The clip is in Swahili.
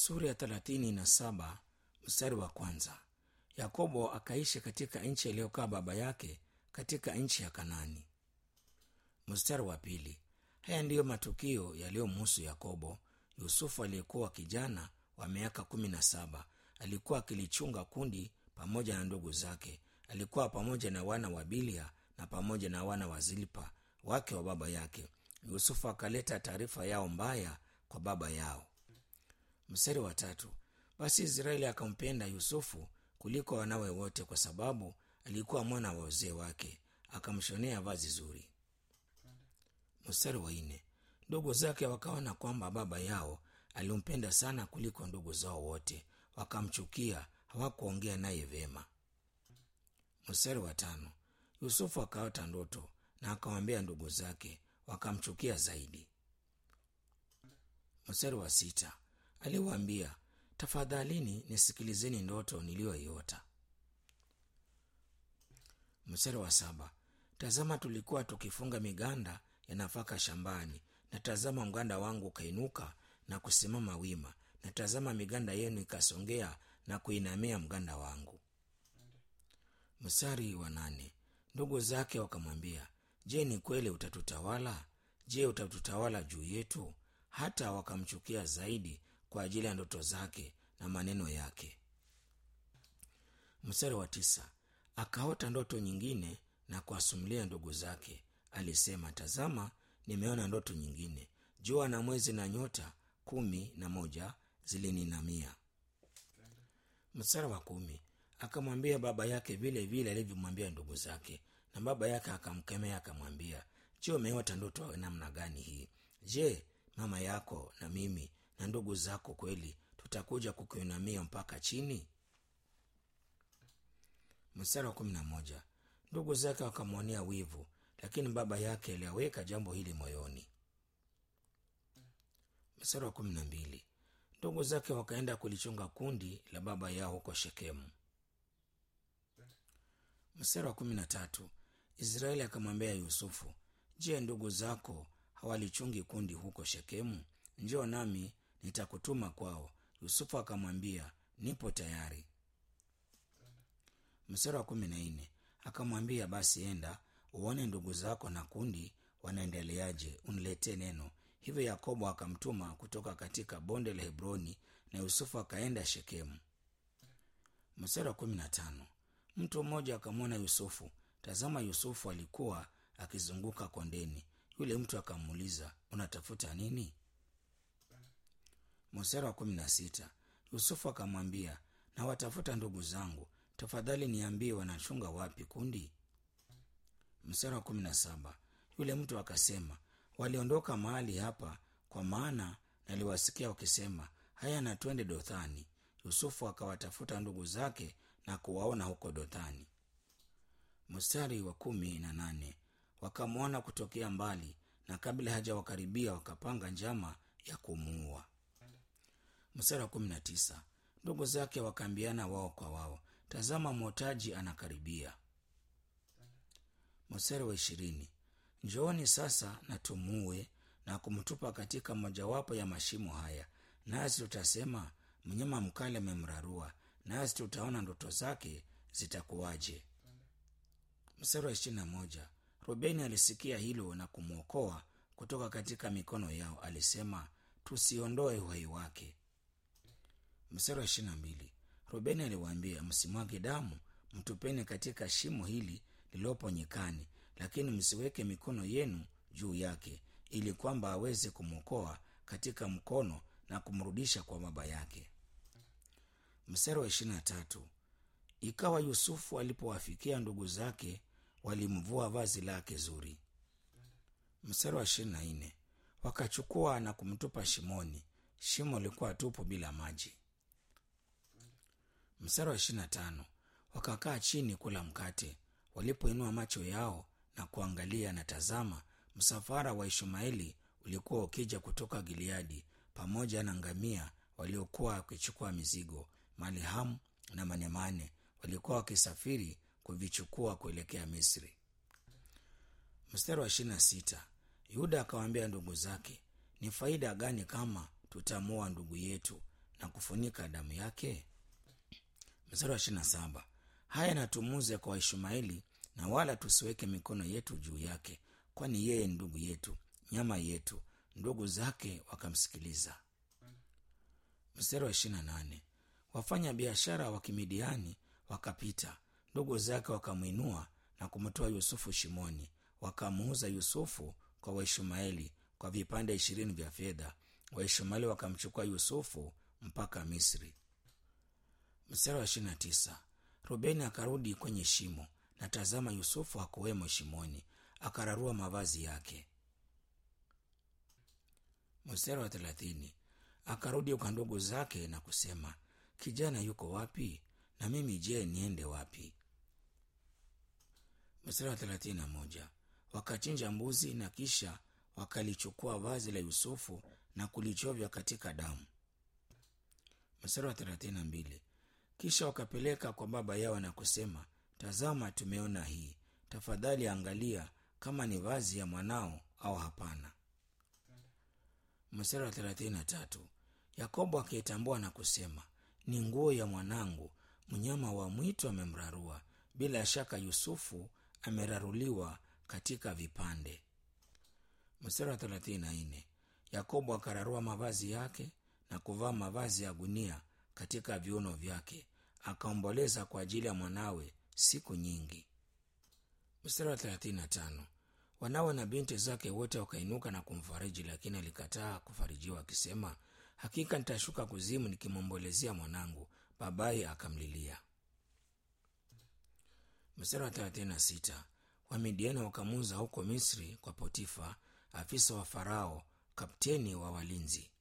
Sura ya 37 mstari wa kwanza. Yakobo akaishi katika nchi aliyokaa baba yake, katika nchi ya Kanani. Mstari wa pili. Haya ndiyo matukio yaliyomhusu Yakobo. Yusufu aliyekuwa kijana wa miaka 17 alikuwa akilichunga kundi pamoja na ndugu zake. Alikuwa pamoja na wana wa Bilia na pamoja na wana wa Zilpa wake wa baba yake. Yusufu akaleta taarifa yao mbaya kwa baba yao. Mstari wa tatu. Basi Israeli akampenda Yusufu kuliko wanawe wote, kwa sababu alikuwa mwana wa uzee wake, akamshonea vazi zuri. Mstari wa nne. Ndugu zake wakaona kwamba baba yao alimpenda sana kuliko ndugu zao wote, wakamchukia, hawakuongea naye vema. Mstari wa tano. Yusufu akaota ndoto na akawaambia ndugu zake, wakamchukia zaidi. Mstari wa sita. Aliwaambia, tafadhalini nisikilizeni ndoto niliyoiota. Mstari wa saba. Tazama, tulikuwa tukifunga miganda ya nafaka shambani, na tazama mganda wangu ukainuka na kusimama wima, na tazama miganda yenu ikasongea na kuinamia mganda wangu. Mstari wa nane. Ndugu zake wakamwambia, je, ni kweli utatutawala? Je, utatutawala juu yetu? Hata wakamchukia zaidi kwa ajili ya ndoto zake na maneno yake. Mstari wa tisa. Akaota ndoto nyingine na kuwasimulia ndugu zake. Alisema, tazama, nimeona ndoto nyingine. Jua na mwezi na nyota 11 zilininamia. Mstari wa 10. Akamwambia baba yake vile vile alivyomwambia ndugu zake, na baba yake akamkemea akamwambia, je, umeota ndoto namna gani hii? Je, mama yako na mimi na ndugu zako kweli tutakuja kukuinamia mpaka chini? Mstari wa 11. Ndugu zake wakamwonea wivu, lakini baba yake aliaweka jambo hili moyoni. Mstari wa 12. Ndugu zake wakaenda kulichunga kundi la baba yao huko Shekemu. Mstari wa 13. Israeli akamwambia Yusufu, je, ndugu zako hawalichungi kundi huko Shekemu? Njoo nami nitakutuma kwao. Yusufu akamwambia, nipo tayari. Mstari wa 14. Akamwambia, basi enda uone ndugu zako na kundi wanaendeleaje, uniletee neno. Hivyo Yakobo akamtuma kutoka katika bonde la Hebroni, na Yusufu akaenda Shekemu. Mstari wa 15. Mtu mmoja akamwona Yusufu. Tazama, Yusufu alikuwa akizunguka kondeni. Yule mtu akamuuliza, unatafuta nini? Mstari wa 16. Yusufu akamwambia, na watafuta ndugu zangu, tafadhali niambie wanachunga wapi kundi? Mstari wa 17. Yule mtu akasema, waliondoka mahali hapa, kwa maana naliwasikia wakisema, haya na twende Dothani. Yusufu akawatafuta ndugu zake na kuwaona huko Dothani. Mstari wa 18. Wakamwona kutokea mbali, na kabla hajawakaribia wakapanga njama ya kumuua. Mstari wa 19. Ndugu zake wakaambiana wao kwa wao, tazama, mwotaji anakaribia. Mstari wa 20. Njooni sasa na tumuue na kumtupa katika mojawapo ya mashimo haya, nasi tutasema, mnyama mkali amemrarua, nasi tutaona ndoto zake zitakuwaje. Mstari wa 21. Rubeni alisikia hilo na kumwokoa kutoka katika mikono yao. Alisema, tusiondoe uhai wake. Mstari wa 22. Rubeni aliwaambia, msimwage damu, mtupeni katika shimo hili lilopo nyikani, lakini msiweke mikono yenu juu yake, ili kwamba aweze kumwokoa katika mkono na kumrudisha kwa baba yake. Mstari wa 23. Ikawa Yusufu alipowafikia ndugu zake, walimvua vazi lake zuri. Mstari wa 24. Wakachukua na kumtupa shimoni, shimo lilikuwa tupu bila maji. Mstari wa 25. Wakakaa chini kula mkate. Walipoinua macho yao na kuangalia, na tazama, msafara wa Ishmaeli ulikuwa ukija kutoka Gileadi, pamoja na ngamia waliokuwa wakichukua mizigo. Malihamu na manemane walikuwa wakisafiri kuvichukua kuelekea Misri. Mstari wa 26. Yuda akawaambia ndugu zake, ni faida gani kama tutamuua ndugu yetu na kufunika damu yake? Mstari wa 27, haya na tumuuze kwa Waishmaeli, na wala tusiweke mikono yetu juu yake, kwani yeye ni ndugu yetu, nyama yetu. Ndugu zake wakamsikiliza. Mstari wa 28, wafanya biashara wa Kimidiani wakapita, ndugu zake wakamwinua na kumtoa Yusufu shimoni, wakamuuza Yusufu kwa Waishmaeli kwa vipande 20 vya fedha. Waishmaeli wakamchukua Yusufu mpaka Misri. Mstari wa 29, Rubeni akarudi kwenye shimo, na tazama, Yusufu hakuwemo shimoni, akararua mavazi yake. Mstari wa 30, akarudi kwa ndugu zake na kusema, kijana yuko wapi? Na mimi je, niende wapi? Mstari wa 31, wakachinja mbuzi na kisha wakalichukua vazi la Yusufu na kulichovya katika damu. Mstari wa 32, kisha wakapeleka kwa baba yao na kusema, tazama, tumeona hii, tafadhali angalia kama ni vazi ya mwanao au hapana. Mstari wa 33, Yakobo akaitambua na kusema, ni nguo ya mwanangu, mnyama wa mwitu amemrarua, bila shaka Yusufu ameraruliwa katika vipande. Mstari wa 34, Yakobo akararua mavazi yake na kuvaa mavazi ya gunia katika viuno vyake, akaomboleza kwa ajili ya mwanawe siku nyingi. Mstari wa 35, wanawe na binti zake wote wakainuka na kumfariji, lakini alikataa kufarijiwa akisema, hakika nitashuka kuzimu nikimwombolezea mwanangu. Babaye akamlilia. Mstari wa 36, Wamidiani wakamuuza huko Misri kwa Potifa, afisa wa Farao, kapteni wa walinzi.